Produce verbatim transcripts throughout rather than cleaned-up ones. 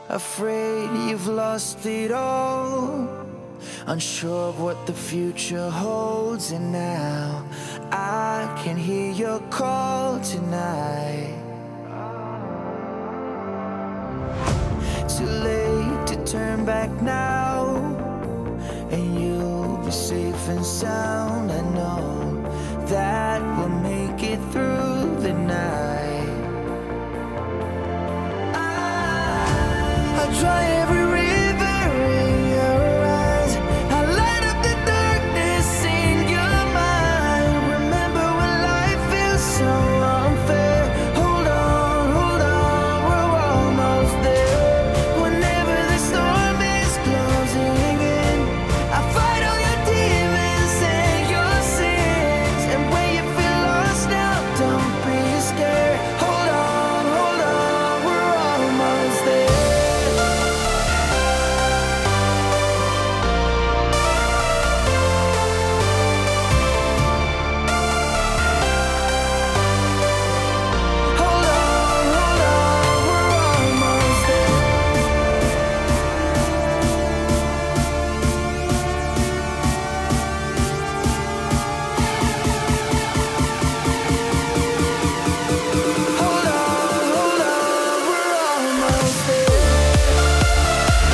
afraid you've lost it all, unsure of what the future holds. And now I can hear your call tonight. Too late to turn back now, and you'll be safe and sound. I know that we'll make it through the night. I, I'll dry every river in your eyes. I'll light up the darkness in your mind. Remember when life feels so unfair. Hold on, hold on, we're almost there. Whenever the storm is closing in, I fight all your demons and your sins. And when you feel lost now, don't be scared. Hold on, hold on, we're almost there. Hold on, hold on, we're almost there. Hold on, hold on, we're almost there.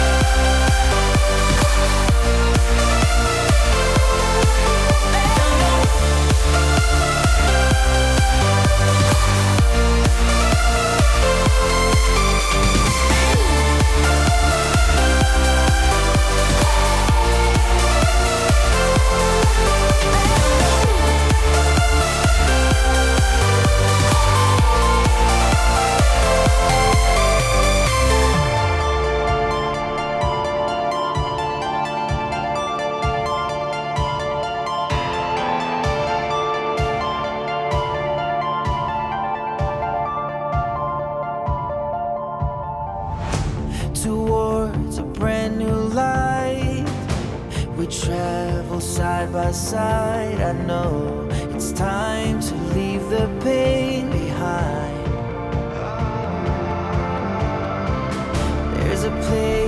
Towards a brand new light, we travel side by side. I know it's time to leave the pain behind. There's a place